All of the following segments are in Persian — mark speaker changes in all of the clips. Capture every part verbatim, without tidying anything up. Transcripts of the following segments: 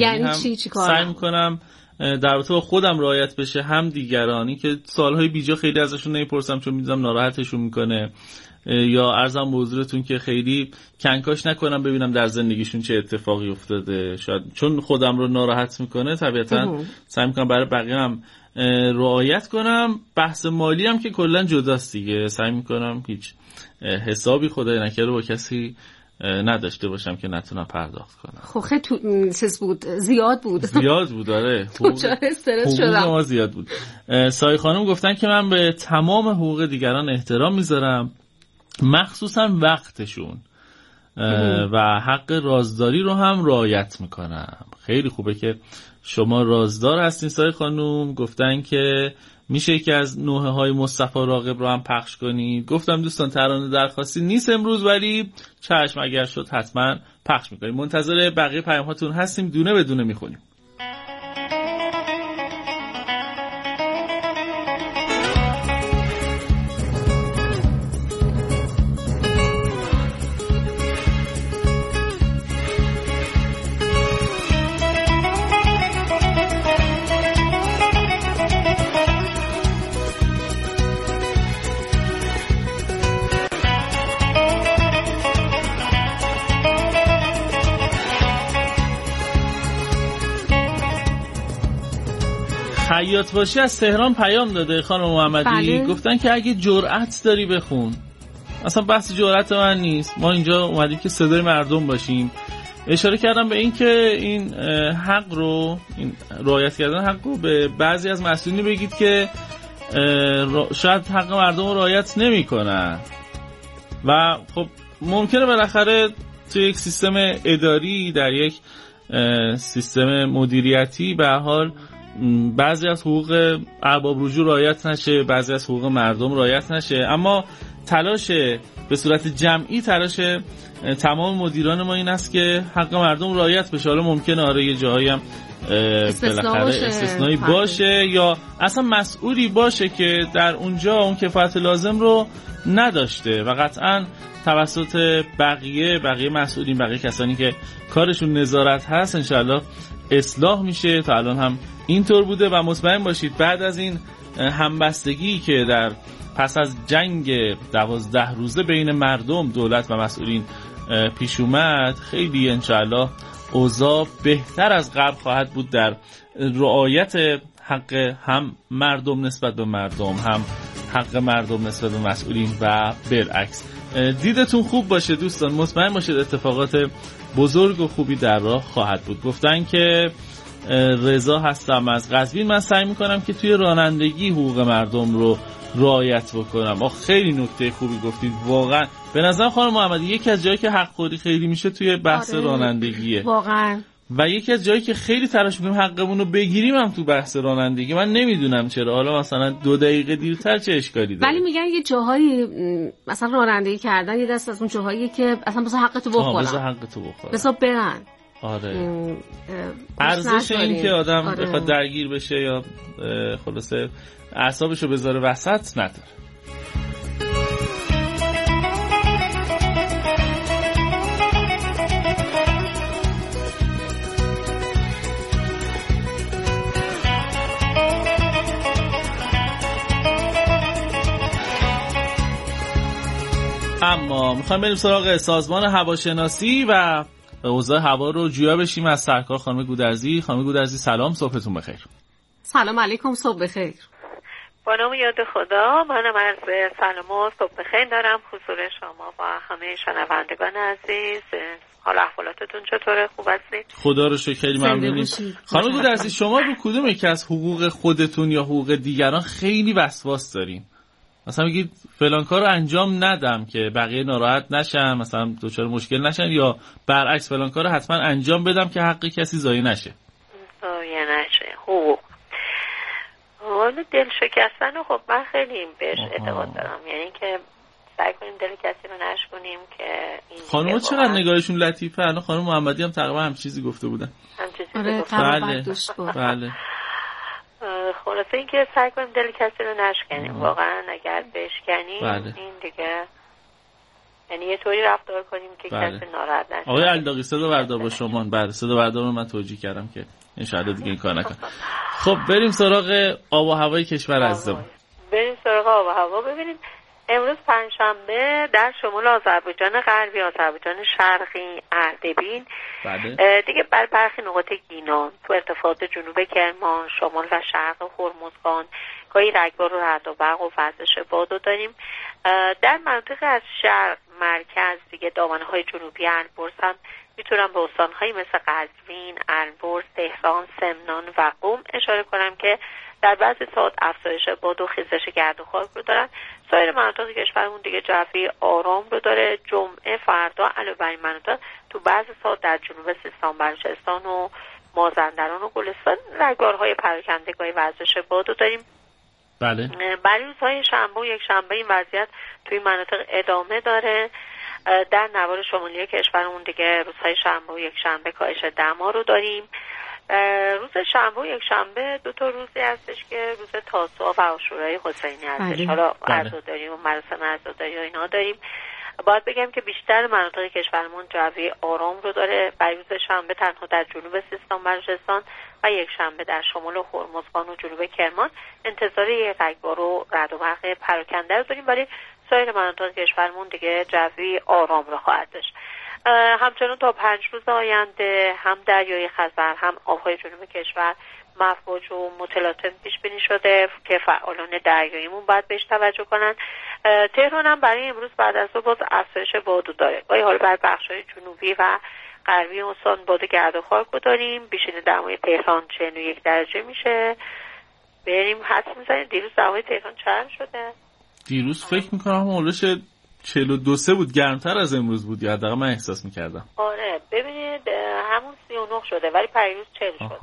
Speaker 1: یعنی
Speaker 2: هم
Speaker 1: چی چی کار
Speaker 2: سعی میکنم در رابطه با خودم رعایت بشه، هم دیگرانی که سالهای بیجا خیلی ازشون نمیپرسم چون میدونم ناراحتشون میکنه، یا عرضم به حضورتون که خیلی کنکاش نکنم ببینم در زندگیشون چه اتفاقی افتاده، شاید چون خودم رو ناراحت میکنه طبیعتا سعی میکنم برای بقیه هم رعایت کنم. بحث مالی هم که کلا جداست دیگه، سعی میکنم هیچ حسابی خدای نکرده با کسی نداشته باشم که نتونم پرداخت کنم.
Speaker 1: خب خیلی تو... چیز بود، زیاد بود
Speaker 2: زیاد بود آره.
Speaker 1: چرا استرس شدم.
Speaker 2: حقوق ما زیاد بود. سایه خانم گفتن که من به تمام حقوق دیگران احترام میذارم، مخصوصا وقتشون، و حق رازداری رو هم رعایت میکنم. خیلی خوبه که شما رازدار هستین سایه خانم. گفتن که میشه یکی از نوحه های مصطفی راغب رو هم پخش کنید. گفتم دوستان ترانه درخواستی نیست امروز، ولی چشم اگر شد حتما پخش میکنیم. منتظر بقیه پیام هاتون هستیم، دونه به دونه میخونیم. خیاط باشی از تهران پیام داده خانم محمدی. بله. گفتن که اگه جرأت داری بخون. اصلا بحث جرأت من نیست، ما اینجا اومدیم که صدای مردم باشیم. اشاره کردم به این که این حق رو، این رعایت کردن حق رو به بعضی از مسئولین بگید که شاید حق مردم رو رعایت نمی کنن و خب ممکنه بالاخره توی یک سیستم اداری، در یک سیستم مدیریتی به هر حال بعضی از حقوق ارباب رجوع رعایت نشه، بعضی از حقوق مردم رعایت نشه، اما تلاش به صورت جمعی تلاش تمام مدیران ما این است که حق مردم رعایت بشه. حالا ممکنه آره یه جاهایی هم بالاخره استثنایی باشه یا اصلا مسئولی باشه که در اونجا اون کفایت لازم رو نداشته و قطعاً توسط بقیه بقیه مسئولین، بقیه کسانی که کارشون نظارت هست انشاءالله اصلاح میشه. تا الان هم اینطور بوده و مطمئن باشید بعد از این همبستگی که در پس از جنگ دوازده روزه بین مردم، دولت و مسئولین پیش اومد، خیلی انشاءالله اوضاع بهتر از قبل خواهد بود در رعایت حق هم مردم نسبت به مردم، هم حق مردم نسبت به مسئولین و بالعکس. دیدتون خوب باشه دوستان، مطمئن باشید اتفاقات بزرگ و خوبی در راه خواهد بود. گفتن که رضا هستم از قزوین، من سعی میکنم که توی رانندگی حقوق مردم رو رعایت بکنم. آخ خیلی نکته خوبی گفتید واقعا. به نظر خانم محمدی یکی از جایی که حق خوری خیلی میشه توی بحث آره. رانندگیه واقعا، و یکی از جایی که خیلی تلاش میکنیم حقمون رو بگیریم هم تو بحث رانندگی. من نمیدونم چرا، حالا مثلا دو دقیقه دیرتر چه اشکالی داره، ولی میگن یه جاهایی مثلا رانندگی کردن یه دست از اون جاهایی که اصلا بس حقتو بخورن، بس حقتو بخورن، بس برن. آره ارزش این که آدم آره. بخواد درگیر بشه یا خلاصه اعصابشو بذاره وسط نداره. اما میخوایم بریم سراغ سازمان هواشناسی و اوضاع هوا رو جویا بشیم از سرکار خانم گودرزی. خانم گودرزی سلام، صبحتون بخیر.
Speaker 1: سلام علیکم، صبح بخیر.
Speaker 3: با نام یاد خدا، منم عرض سلام و صبح بخیر دارم حضور شما و همه شنوندگان عزیز. حال احوالاتتون چطوره؟ خوب هستید؟
Speaker 2: خدا رو شکر، خیلی ممنونیم. خانم گودرزی شما رو کدوم یکی از حقوق خودتون یا حقوق دیگران خیلی وسواس دارین؟ مثلا میگید فلان کار رو انجام ندم که بقیه ناراحت نشن، مثلا دچار مشکل نشن، یا برعکس فلان کار رو حتما انجام بدم که حق کسی ضایع نشه.
Speaker 3: ضایع نشه. حقوق حالا دل شکستن، خب من خیلی بهش اعتقاد دارم، یعنی که سعی کنیم دل کسی رو نشکنیم که این
Speaker 2: خانم‌ها چقدر نگاهشون لطیفه. الان خانم محمدی هم تقریبا هم چیزی گفته بودن.
Speaker 3: هم چیزی
Speaker 1: آره
Speaker 3: گفته.
Speaker 2: بله بله.
Speaker 3: خلاصه این که سعی کنیم دل کسی رو نشکنیم. واقعا اگر بشکنیم
Speaker 2: بله.
Speaker 3: این دیگه یعنی یه طوری رفتار کنیم که
Speaker 2: بله.
Speaker 3: کسی ناراحت نشه.
Speaker 2: آقای علیداغی صدا بردار با شما. بله صدا بردار رو من توجیه کردم که ان شاءالله دیگه این کار نکنه. خب بریم سراغ آب و هوای کشور عزیزمون.
Speaker 3: بریم سراغ آب و هوا. ببینیم امروز پنجشنبه در شمال آذربایجان غربی، آذربایجان شرقی، اردبیل
Speaker 2: بله.
Speaker 3: دیگه بر برخی نقاط گینان تو ارتفاعات جنوب کرمان، شمال و شرق هرمزگان گاهی رگبار و رعد و برق و وزش بادو داریم. در مناطق از شرق مرکز دیگه دامنه‌های جنوبی البرز هم میتونم به استان‌هایی مثل قزوین، البرز، تهران، سمنان و قم اشاره کنم که در بعضی ساعات افزایش باد و خیزش گرد و خاک رو دارن. سایر مناطق کشورمون دیگه جوی آرام رو داره. جمعه فردا علاوه بر این مناطق تو بعضی ساعات در جنوب سیستان، بلوچستان و مازندران و گلستان رگبارهای پراکنده گاهی وزش باد رو داریم.
Speaker 2: بله.
Speaker 3: برای روزهای شنبه و یک شنبه این وضعیت توی مناطق ادامه داره. در نوار شمالی کشورمون دیگه روزهای شنبه و یک شنبه کاهش دما رو داریم. روز شنبه و یک شنبه دو تا روزی هستش که روز تاسوعا و عاشورای حسینی هستش. حالا عزاداری و مراسم عزاداری و اینا داریم. باید بگم که بیشتر مناطق کشورمون جوی آرام رو داره. برای روز شنبه تنها در جنوب سیستان، بلوچستان و یک شنبه در شمال و هرمزگان و جنوب کرمان انتظار یک رگبار و رعد و برق پراکنده رو داریم، ولی سایر مناطق کشورمون دیگه جوی آرام رو خواهد داشت. همچنان تا پنج روز آینده هم دریای خزر هم آبهای جنوب کشور مفواج و متلاطم پیش بینی شده که فعالان دریاییمون باید بهش توجه کنن. تهران هم برای امروز بعد از صبح باز افزایش باد داره. گاهی حالا بر بخش‌های جنوبی و غربی استان باد گرد و خاک رو داریم. بیشتر دمای تهران چهل و یک درجه میشه. بریم حدس میزنیم دیروز دمای تهران چند شده؟
Speaker 2: دیروز فکر میکنم اولش چهل و دو سه بود، گرمتر از امروز بود یا حداقل من احساس میکردم.
Speaker 3: آره ببینید همون سی و نه شده ولی پریروز چهل شد.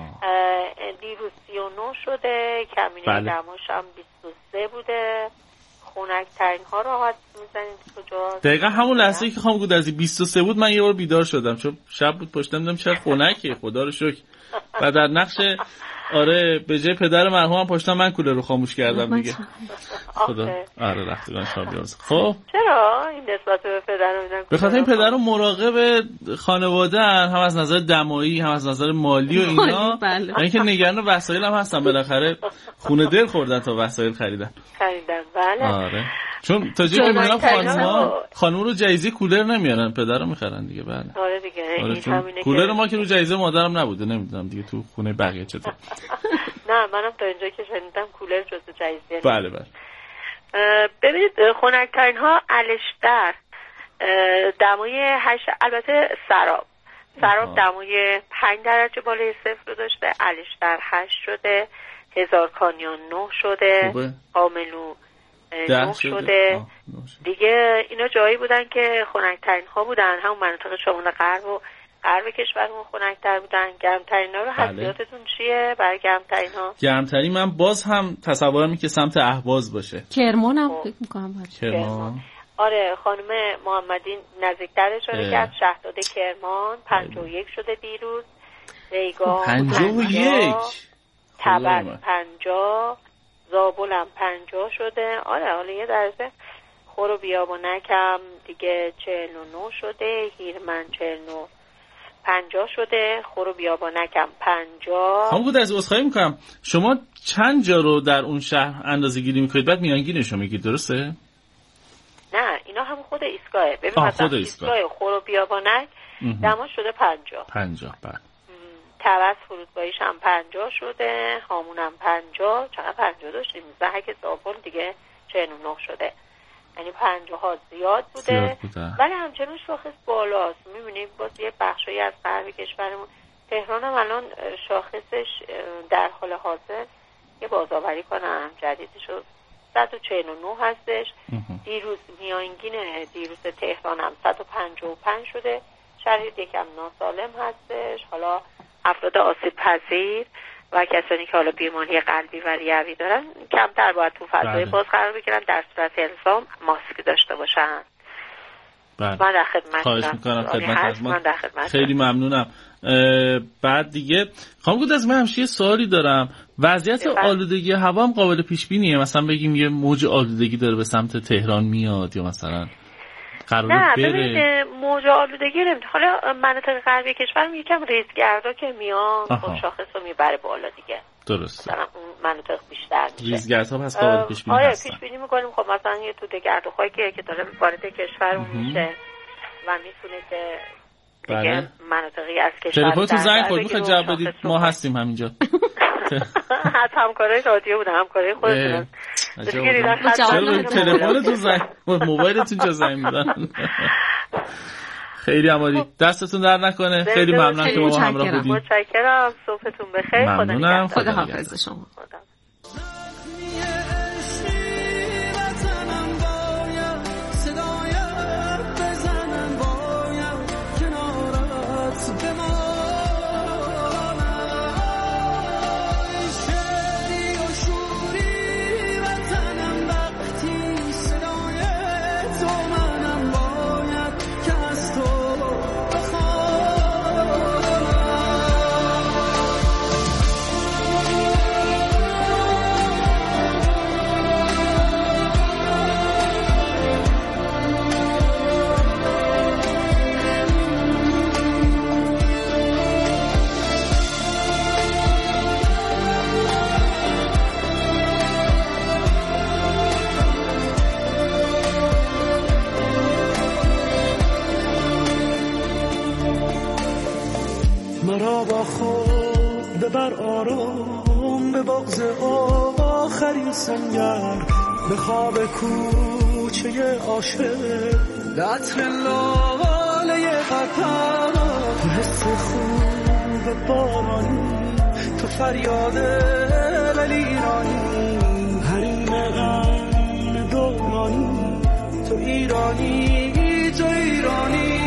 Speaker 3: دیروز سی و نه شده، کمینه بله. دماش هم بیست و سه بوده. خنک ترین ها رو حد میزنید کجا؟
Speaker 2: دقیقا همون لحظه که خواهم بود از بیست و سه بود من یه بار بیدار شدم چون شب بود پشتم دیدم چقدر خنکه، خدا رو شکر. و در نقش آره به جای پدر مرحومم پشتم من کولر رو خاموش کردم دیگه. خدا آره رفتگان شاد بیارزه. خب
Speaker 3: چرا این نسبت به پدرم میدن؟
Speaker 2: به خاطر این پدرم مراقب خانواده هم از نظر دمایی هم از نظر مالی و اینا، یعنی که نگران وسایل هم هستن، بالاخره خونه دل خوردن تا وسایل خریدن.
Speaker 3: خریدن بله.
Speaker 2: آره چون تا جایی که میدونم خانوما خانوم رو جایزه کولر نمیارن، پدرم میخرن دیگه. بله
Speaker 3: آره دیگه این همینه.
Speaker 2: کولر ما که رو جایزه مادرم نبوده، نمیدونم دیگه تو خونه بقیه چطور.
Speaker 3: نه منم تا اینجا که شنیدم کولر جزو جایزه.
Speaker 2: بله بله.
Speaker 3: ببینید خنک‌ترین ها الشتر دمای هشت، البته سراب سراب دمای پنج درجه بالای صفر رو داشته. الشتر هشت شده، هزار کانیون نه شده، آملو نه شده. دیگه اینا جایی بودن که خنک‌ترین ها بودن، همون مناطق شمال غرب و غرب کشورمون خنک‌تر بودن. گرمترین ها رو حساسیتتون چیه برای گرمترین ها؟
Speaker 2: گرمترین من باز هم تصورم اینه که سمت اهواز باشه.
Speaker 1: کرمان هم فکر می‌کنم باشه.
Speaker 2: کرمان
Speaker 3: آره خانم محمدی نزدیکتر اشاره کرد. شهداد کرمان پنجاه و یک شده دیروز. ریگان
Speaker 2: پنجاه و یک،
Speaker 3: تبر پنجاه، زابل هم پنجاه شده. آره حالا یه درجه خور و بیابانک هم دیگه چهل و نه شده. هیرمن چهل و پنجاه شده. خور و بیابانک هم پنجاه.
Speaker 2: همون بود از عذرخواهی میکنم شما چند جا رو در اون شهر اندازه گیری میکنید بعد میانگینش رو میگید درسته؟
Speaker 3: نه اینا هم خود ایستگاهه. ببین مثلا ایستگاه خور و بیابانک دما شده پنجاه
Speaker 2: پنجاه بعد
Speaker 3: توس فرودگاهیش هم پنجاه شده. هامون هم پنجاه. چقدر پنجاه داشتیم؟ زهک زابل دیگه چهل و نه شده. یعنی پنجاه ها زیاد بوده, زیاد ولی همچنان شاخص بالاست. میبینیم باز یه بخشایی از غرب کشورمون تهران هم الان شاخصش در حال حاضر یه بازآوری کنم جدیدشو صد و چهل و نه هستش. دیروز میانگین دیروز تهران هم صد و پنجاه و پنج شده. شرایط یکم ناسالم هستش. حالا افراد آسیب پذیر و کسانی که حالا بیماری قلبی و ریوی دارن کمتر باید تو فضای باز قرار بگیرن، در صورت الزام ماسک داشته باشن.
Speaker 2: بله.
Speaker 3: من در خدمت
Speaker 2: خواهش میکنم خدمت
Speaker 3: من در خدمت
Speaker 2: خیلی ممنونم. بعد دیگه خانم گودرز من همش یه سوالی دارم. وضعیت آلودگی هوا هم قابل پیش بینیه؟ مثلا بگیم یه موج آلودگی داره به سمت تهران میاد یا مثلا قراره
Speaker 3: نه
Speaker 2: بره؟
Speaker 3: ببینید موج آلودگی نمیده. حالا مناطق غربی کشور یکم ریزگردا که میان خب شاخص رو میبره بالا دیگه.
Speaker 2: درسته.
Speaker 3: مثلا اون مناطق بیشتر میشه.
Speaker 2: ریزگردها پس قابل پیش بینی هستن.
Speaker 3: آره پیش بینی میکنیم. خب مثلا یه توده گردوخایی که که داره وارد کشورمون میشه و میتونه که
Speaker 2: بله.
Speaker 3: مناطقی از کشور
Speaker 2: تلفنتون زنگ خورد میخواید جواب بدید؟ ما هستیم همینجا.
Speaker 3: از همکارای رادیو بودن، همکارای خودتون.
Speaker 2: چرا تلفنتون زنگ موبایلتون چه زنگ میزنن؟ خیلی عمالی، دستتون در نکنه. خیلی ممنونم که با ما همراه بودید.
Speaker 3: متشکرم. صبحتون بخیر.
Speaker 2: ممنونم.
Speaker 1: خدا حافظ شما.
Speaker 4: مرا با خود ببر آرام به بغض آخرین سنگر، به خواب کوچه عاشق، عطر لاله قطر، تو حس خوب بارانی، تو فریاد ولیرانی، حریم غم دورانی، تو ایرانی تو ایرانی.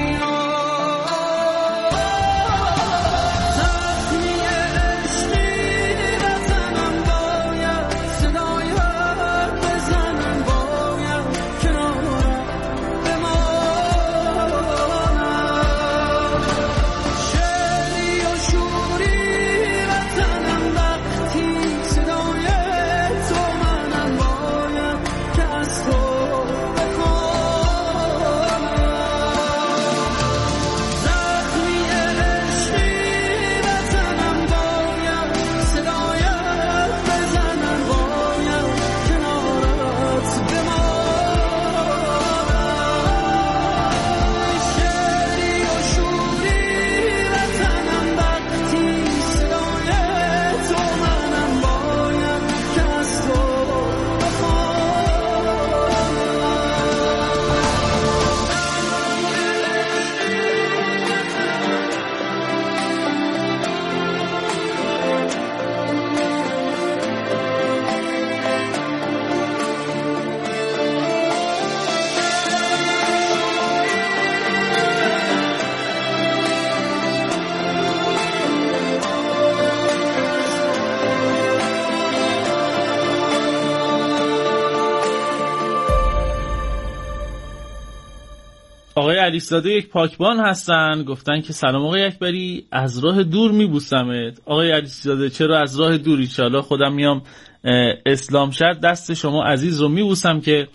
Speaker 2: آقای علیزاده یک پاکبان هستن، گفتن که سلام آقای اکبری، از راه دور میبوسمت. آقای علیزاده چرا از راه دور؟ انشالله خودم میام اسلام شد دست شما عزیز رو میبوسم که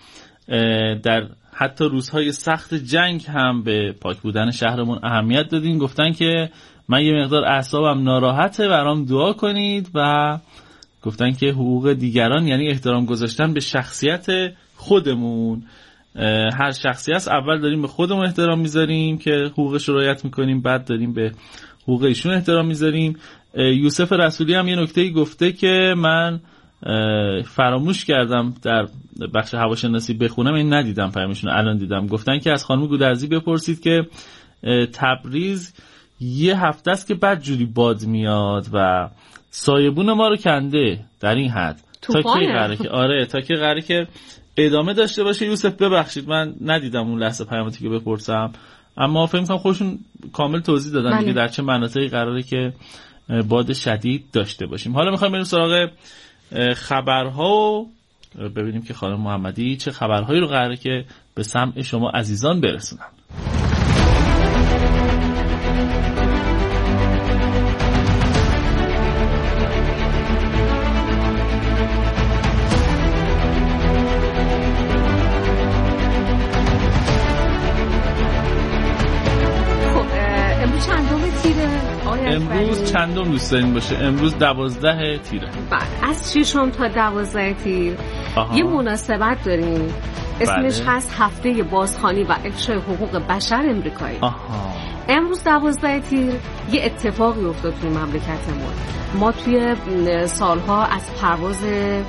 Speaker 2: در حتی روزهای سخت جنگ هم به پاک بودن شهرمون اهمیت دادین. گفتن که من یه مقدار اعصابم ناراحته، برام دعا کنید و گفتن که حقوق دیگران یعنی احترام گذاشتن به شخصیت خودمون. هر شخصی هست اول داریم به خودمون احترام میذاریم که حقوقش رو رعایت میکنیم، بعد داریم به حقوق ایشون احترام میذاریم. یوسف رسولی هم یه نکته‌ای گفته که من فراموش کردم در بخش هواشناسی بخونم، این ندیدم پیامشون، الان دیدم. گفتن که از خانم گودرزی بپرسید که تبریز یه هفته است که بد جوری باد میاد و سایبون ما رو کنده در این حد تا کی قراره که آره تا کی قراره که ادامه داشته باشه. یوسف ببخشید من ندیدم اون لحظه پیاماتی که بپرسم، اما فکر می‌کنم خودشون کامل توضیح دادن دیگه در چه مناطقی قراره که باد شدید داشته باشیم. حالا می‌خوایم بریم سراغ خبرها و ببینیم که خانم محمدی چه خبرهایی رو قراره که به سمع شما عزیزان برسونن. چندم دوست دارین باشه؟ امروز دوازده تیره.
Speaker 1: بله، از ششم تا دوازده تیر آها. یه مناسبت داریم اسمش بله. هست هفته بازخوانی و افشای حقوق بشر امریکایی. آها. امروز دوازده تیر یه اتفاقی افتاد توی مملکتمون. ما توی سالها از پرواز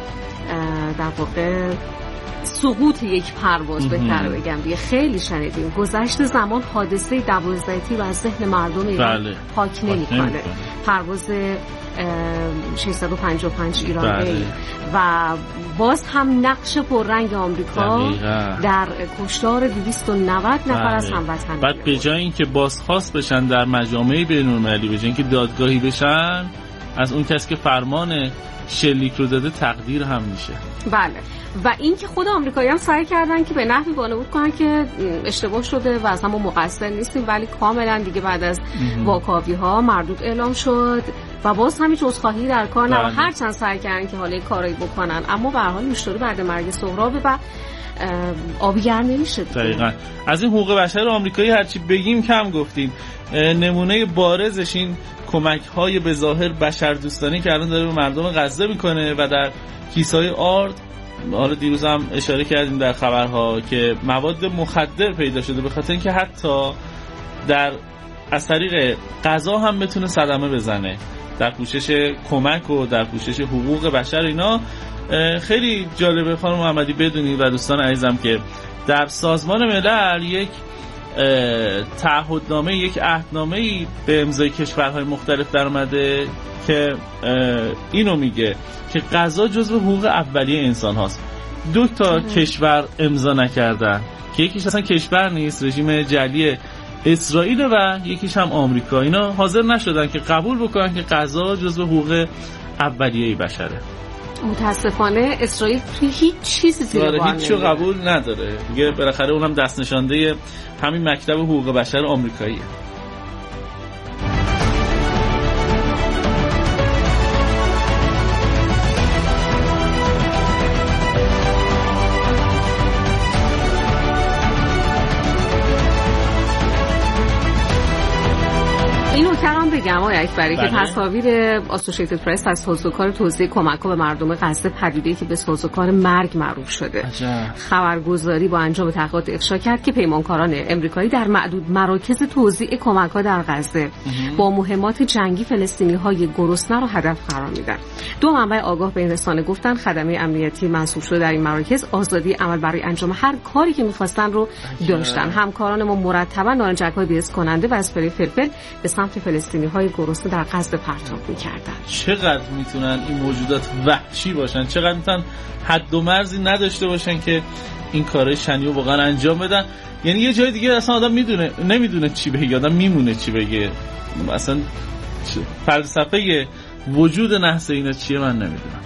Speaker 1: در واقع سقوط یک پرواز بهتر بگم دیگه خیلی شنیدیم. گذشت زمان حادثه دوازده تیر از ذهن مردم ایران بله. پاک نمی‌کنه. پرواز ششصد و پنجاه و پنج ایران بله. و باز هم نقش پررنگ آمریکا دقیقا. در کشتار دویست و نود نفر بله. از هموطنان.
Speaker 2: بعد به جای اینکه بازخواست بشن در مجامع بین‌المللی، به جای اینکه دادگاهی بشن، از اون کسی که فرمان شلیک رو داده تقدیر هم میشه.
Speaker 1: بله. و این که خود آمریکایی‌ها هم سعی کردن که به نحوی وانمود کنن که اشتباه شده و از ما مقصر نیستیم، ولی کاملا دیگه بعد از واکاوی‌ها مردود اعلام شد و باز همین عذرخواهی در کار نبود. هر چند سعی کردن که حالا کارایی بکنن، اما به هر حال مشتری بعد مرگ سهراب و آبیگر نمیشه.
Speaker 2: دقیقاً. از این حقوق بشر آمریکایی هرچی بگیم کم گفتیم. نمونه بارزش این کمک‌های به ظاهر بشردوستانه که الان داره به مردم غزه میکنه و در کیسه‌های آرد، حالا دیروز هم اشاره کردیم در خبرها که مواد مخدر پیدا شده، به خاطر اینکه حتی در از طریق غذا هم بتونه صدمه بزنه در پوشش کمک و در پوشش حقوق بشر. اینا خیلی جالبه خانم محمدی بدونی و دوستان عزیزم که در سازمان ملل یک تعهدنامه، یک عهدنامه‌ای به امضای کشورهای مختلف در اومده که اینو میگه که غذا جزو حقوق اولیه انسان هاست. دو تا کشور امضا نکردن که یکیش اصلا کشور نیست، رژیم جعلی اسرائیل، و یکیش هم آمریکا. اینا حاضر نشدن که قبول بکنن که غذا جزو حقوق اولیه بشره.
Speaker 1: متاسفانه اسرائیل توی هیچ چیزی زیر بار
Speaker 2: هیچ چیزی قبول نداره دیگه. بالاخره اونم دست نشانده همین مکتب حقوق بشر آمریکاییه.
Speaker 1: بگم آقای اکبری که تصاویر اسوسییتد پرس از سازوکار توزیع کمک‌ها به مردم غزه پدیده‌ای که به سازوکار مرگ معروف شده عجب. خبرگزاری با انجام تحقیقات افشا کرد که پیمانکاران امریکایی در معدود مراکز توزیع کمک‌ها در غزه با مهمات جنگی فلسطینی‌های گرسنه را هدف قرار میدن. دو منبع آگاه به این رسانه گفتن خدمه امنیتی منصوب شده در این مراکز آزادی عمل برای انجام هر کاری که می‌خواستن رو داشتن. همکاران ما مرتبا نارنجک‌های بی‌اس کننده و اسپری فلفل به سمت فلسطینی های گرسنه در غزه پرتاب می‌کردن.
Speaker 2: چقدر میتونن این موجودات وحشی باشن، چقدر میتونن حد و مرزی نداشته باشن که این کارهای شنیع واقعا انجام بدن. یعنی یه جای دیگه اصلا آدم میدونه نمیدونه چی بگه، آدم میمونه چی بگه. اصلا فلسفه وجود نحس اینا چیه من نمیدونم.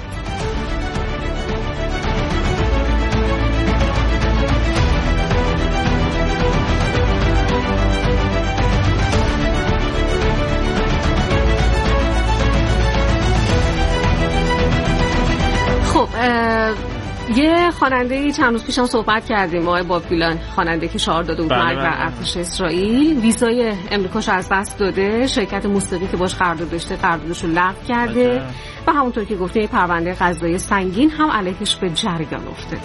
Speaker 1: یه خواننده چند روز پیشم صحبت کردیم، آقای باب دیلان، خواننده که شعار داده بود مرگ بر ارتش اسرائیل، ویزای امریکاش از دست داده، شرکت موسیقی که باش قرارداد داشته قراردادش رو لغو کرده و همونطور که گفتیم پرونده قضایی سنگین هم علیهش به جریان افتاده.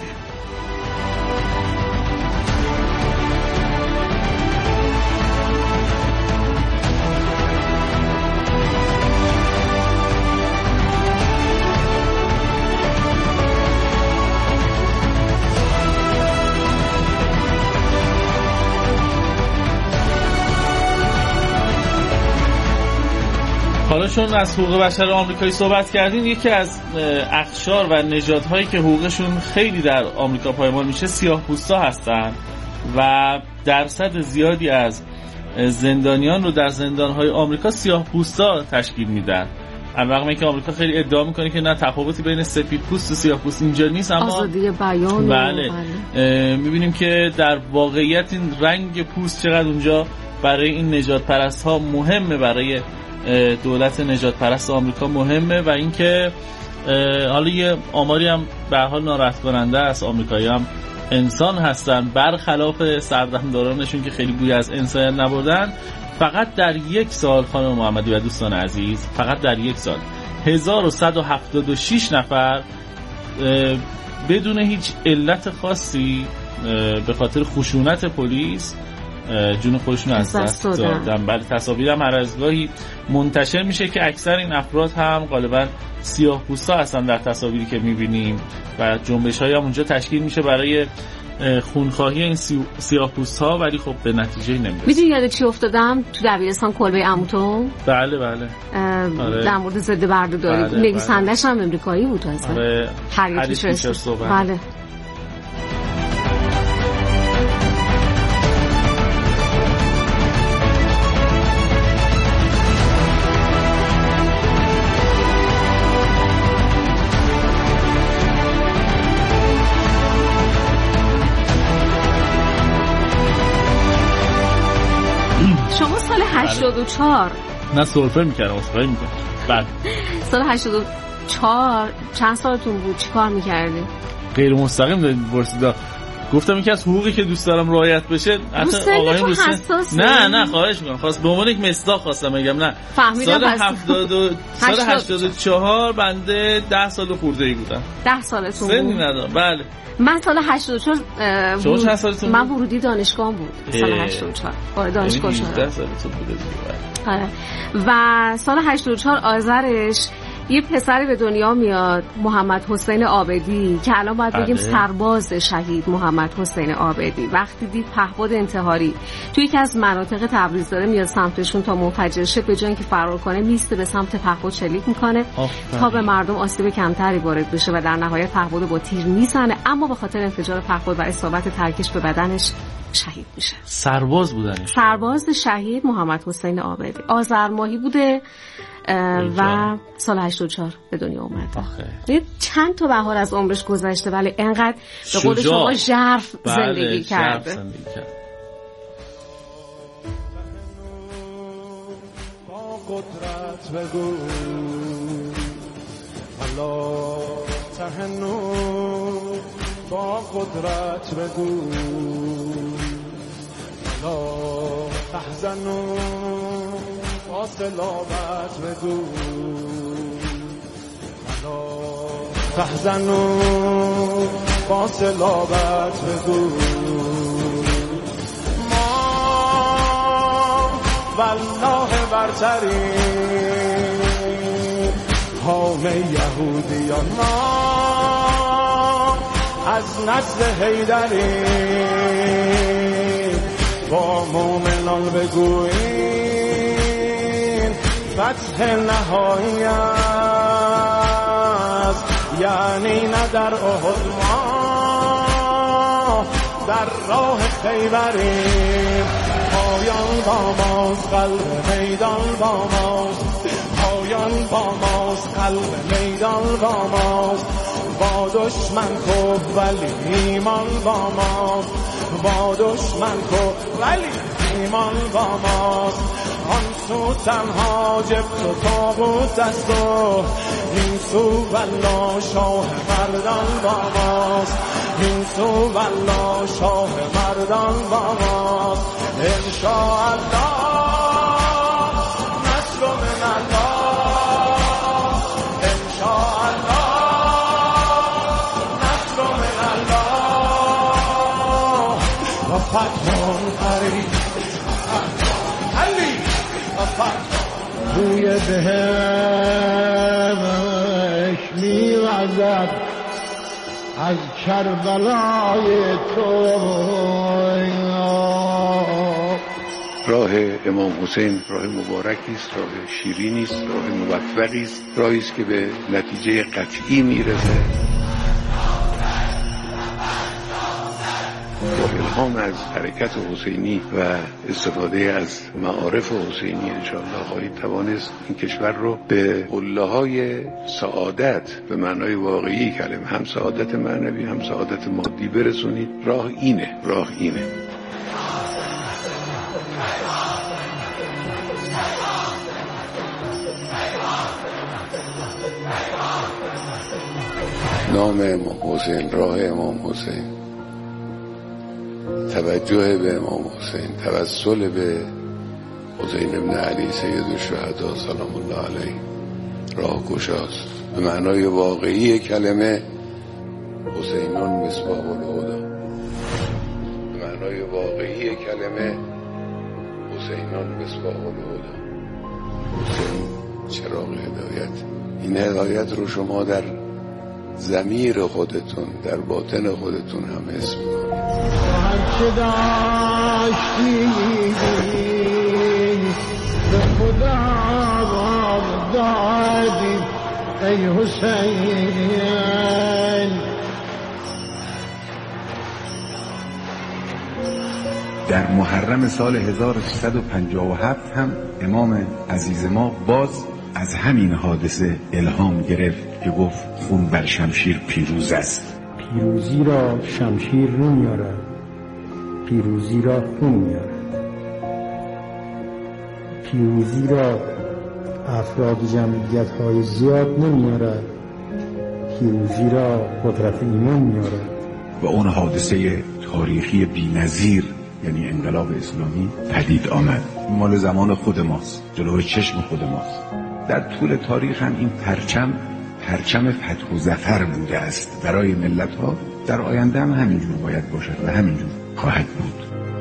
Speaker 2: حالا چون از حقوق بشر آمریکایی صحبت کردیم، یکی از اقشار و نژادهایی که حقوقشون خیلی در آمریکا پایمال میشه سیاه‌پوستا هستن و درصد زیادی از زندانیان رو در زندانهای آمریکا سیاه‌پوستا تشکیل میدن. البته اینکه آمریکا خیلی ادعا میکنه که نه تفاوتی بین سفیدپوست و سیاه‌پوست اینجا نیست، اما
Speaker 1: آزادی بیان
Speaker 2: بله, بله. میبینیم که در واقعیت این رنگ پوست چقدر اونجا برای این نژاد پرست ها مهمه، برای دولت نجات پرست آمریکا مهمه. و اینکه حالا یه آماری هم به هر حال ناراحت کننده است، آمریکایی هم انسان هستن برخلاف سردمدارانشون که خیلی بوی از انسانیت نبردن. فقط در یک سال خانم محمدی و دوستان عزیز، فقط در یک سال هزار و صد و هفتاد و شش نفر بدون هیچ علت خاصی به خاطر خشونت پلیس جون خودشون از دست دادن. بله، تصاویر هم هر از گاهی منتشر میشه که اکثر این افراد هم غالبا سیاه‌پوستا هستن در تصاویری که میبینیم و جنبش‌هایی هم اونجا تشکیل میشه برای خونخواهی این سیاه‌پوست‌ها، ولی خب به نتیجه نمیرسه.
Speaker 1: میدونی یاد چی افتادم؟ تو دبیرستان کلبه عموتو.
Speaker 2: بله بله.
Speaker 1: در مورد ضد بردهداری بله نویسنده‌ش هم امریکایی بود اصلا.
Speaker 2: آره.
Speaker 1: هریت فیشر. بله. شما سال هشتاد و چهار
Speaker 2: نه سرفه میکردم اصفایی میکنم بعد
Speaker 1: سال هشتاد و چهار چند سالتون بود؟ چی کار میکردی؟
Speaker 2: غیر مستقیم دارید برسیده. گفتم یکی از حقوقی که دوست دارم رعایت بشه
Speaker 1: حتی آقایون حساسه.
Speaker 2: نه نه خواهش میکنم، خواست به عنوان یک مصداق خواستم بگم. نه سال هفتاد و سال هشتاد و چهار بنده ده سال خورده ای بودم.
Speaker 1: ده سالتون بود؟
Speaker 2: سنی ندارم. بله
Speaker 1: من سال هشتاد و چهار
Speaker 2: شما چند سالتون
Speaker 1: من ورودی دانشگاه بود سال هشتاد و چهار وارد دانشگاه شدم.
Speaker 2: ده سالتون بوده دیگه.
Speaker 1: آره. و سال هشتاد و چهار آذرش یه پسری به دنیا میاد، محمد حسین عابدی، که الان باید بگیم سرباز شهید محمد حسین عابدی. وقتی دید پهپاد انتحاری توی یکی از مناطق تبریز داره میاد سمتشون تا منفجر شه، به جای اینکه فرار کنه میسته به سمت پهپاد شلیک میکنه تا به مردم آسیب کمتری وارد بشه و در نهایت پهپاد با تیر میزنه، اما به خاطر انفجار پهپاد و اصابت ترکش به بدنش شهید میشه.
Speaker 2: سرباز بودنش.
Speaker 1: سرباز شهید محمد حسین عابدی. آذر ماهی بوده و سال هشتاد و چهار به دنیا اومد. چند تا بهار از عمرش گذشته ولی انقدر به قول شما ژرف زندگی کرده.
Speaker 4: با قدرت بگو حالا تهنو، با قدرت بگو حالا تحزنو، با صلابت بگو حالا تحزنو، با صلابت بگو ما والله برتری حام یهودیان، ما از نسل حیدری با مومنان بگوییم فتح نهایی است، یعنی نه در احد ما در راه خیبریم. پایان با ماست قلب میدان با ماست، پایان با ماست قلب میدان با ماست. با دشمن کو ولی ایمان با ماست، با دشمن کو ولی ایمان با ماست. آن سو تنها جبت و تابوت است و این سو والله شاه مردان با ماست، این سو والله شاه مردان با ماست. انشاءالله نصر من الله، انشاءالله نصر من الله و فتح قریب بوی بهمش میوزد از کربلای تو.
Speaker 5: راه امام حسین راه مبارکی است، راه شیرینی است، راه موفقی است، راهی است که به نتیجه قطعی میرسه. با الهام از حرکت حسینی و استفاده از معارف حسینی انشاءالله خواهید توانست این کشور رو به قله‌های سعادت به معنای واقعی کلمه، هم سعادت معنوی هم سعادت مادی برسونید. راه اینه، راه اینه. نام امام حسین، راه امام حسین، توجه به امام حسین، توسل به حسین ابن علی سید الشهدا سلام الله علیه راه گشاست. به معنای واقعی کلمه حسینون مصباح الهدی. به معنای واقعی کلمه حسینون مصباح الهدی. حسین چراغ هدایت. این هدایت رو شما در ضمیر خودتون، در باطن خودتون هم حس می‌کنید. هرچه داشتی به خدا دادی ای حسین.
Speaker 6: در محرم سال هزار و سیصد و پنجاه و هفت هم امام عزیز ما باز از همین حادثه الهام گرفت که گفت خون بر شمشیر پیروز است.
Speaker 7: پیروزی را شمشیر نمیاره، پیروزی را خون میاره. پیروزی را افراد جمعیت های زیاد نمیاره، پیروزی را قدرت ایمان میاره.
Speaker 6: و اون حادثه تاریخی بی‌نظیر یعنی انقلاب اسلامی پدید آمد. مال زمان خود ماست، جلوی چشم خود ماست. در طول تاریخ هم این پرچم پرچم فتح و ظفر بوده است برای ملت ها. در آینده هم همینجور باید باشد و همینجور خواهد بود.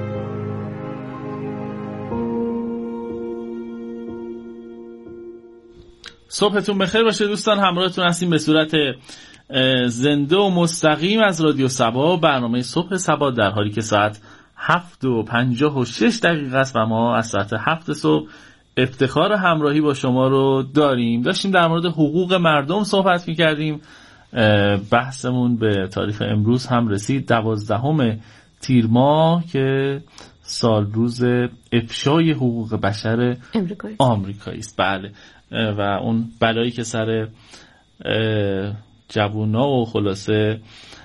Speaker 2: صبحتون بخیر باشه دوستان، همراهتون هستیم به صورت زنده و مستقیم از رادیو صبا، برنامه صبح صبا، در حالی که ساعت هفت و پنجاه و شش دقیقه است و ما از ساعت هفت صبح افتخار همراهی با شما رو داریم. داشتیم در مورد حقوق مردم صحبت می‌کردیم. بحثمون به تاریخ امروز هم رسید، دوازدهم تیر ماه که سال روز افشای حقوق بشر آمریکایی است. بله، و اون بلایی که سر جوونا و خلاصه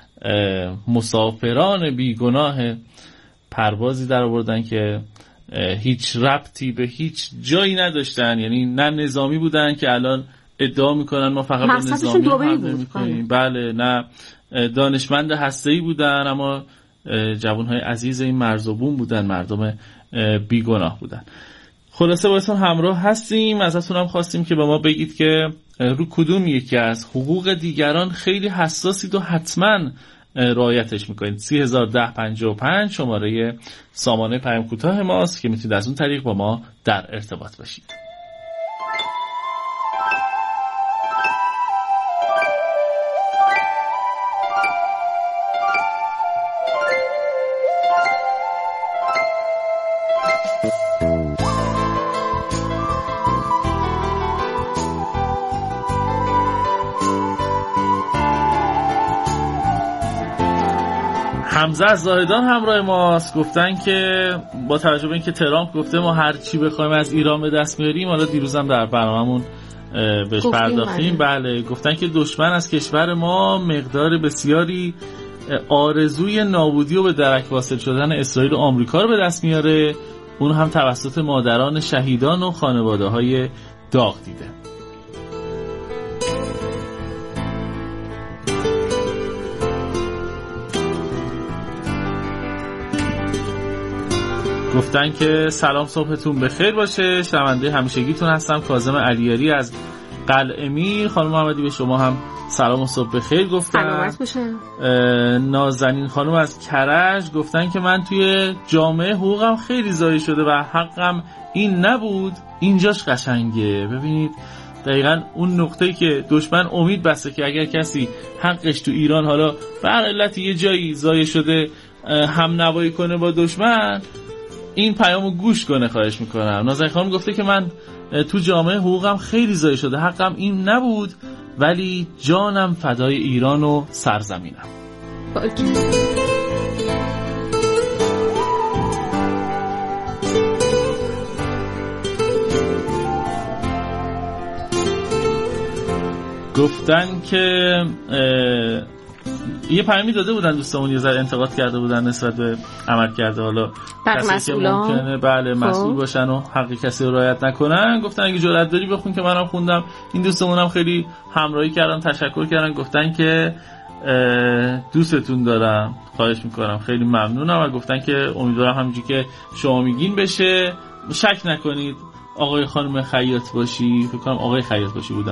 Speaker 2: مسافران بیگناه پروازی در آوردن که هیچ ربطی به هیچ جایی نداشتن، یعنی نه نظامی بودن که الان ادعا میکنن ما فقط به نظامی حمله میکنیم، بله، نه دانشمند هسته‌ای بودن، اما جوانهای عزیز این مرز و بوم بودن، مردم بیگناه بودن. خلاصه باهاتون همراه هستیم، ازتون هم خواستیم که به ما بگید که رو کدوم یکی از حقوق دیگران خیلی حساسید و حتما رعایتش میکنید. سی هزار ده پنجاه و پنج شماره سامانه پیام کوتاه ماست که میتونید از اون طریق با ما در ارتباط باشید. حمزه از زاهدان همراه ماست، گفتن که با توجه به اینکه ترامپ گفته ما هر چی بخوایم از ایران به دست میاریم، حالا دیروزم در برنامه‌مون بهش پرداختیم، بله، گفتن که دشمن از کشور ما مقدار بسیاری آرزوی نابودی و به درک واصل شدن اسرائیل و آمریکا رو به دست میاره، اون هم توسط مادران شهیدان و خانواده‌های داغ دیده. گفتن که سلام، صبحتون بخیر باشه، شنونده همیشگیتون هستم، کاظم علیاری از قلعه میر. خانم محمدی به شما هم سلام و صبح بخیر گفتن.
Speaker 1: سلامت باشه.
Speaker 2: نازنین خانم از کرج گفتن که من توی جامعه حقوقم خیلی ضایع شده و حقم این نبود، اینجاش قشنگه. ببینید دقیقاً اون نقطه‌ای که دشمن امید بسته که اگر کسی حقش تو ایران حالا به هر علتی یه جایی ضایع شده هم نوایی کنه با دشمن، این پیامو گوش کنه، خواهش میکنم. نازنین خانم گفته که من تو جامعه حقوقم خیلی ضایع شده، حقم این نبود، ولی جانم فدای ایران و سرزمینم. گفتن که یه پیامی داده بودن دوستمون، یه ذره انتقاد کرده بودن نسبت به عمل کرده حالا کسی که ممکنه بله مسئول باشن و حق کسی رو رعایت نکنن. گفتن اگه جرأت داری بخون که منم خوندم. این دوستمون هم خیلی همراهی کردن، تشکر کردن، گفتن که دوستتون دارم، خواهش میکنم، خیلی ممنونم، و گفتن که امیدوارم همونجوری که شما میگین بشه شک نکنید آقای خانم خیاط باشی، فکر کنم آقای خیاط باشی بودم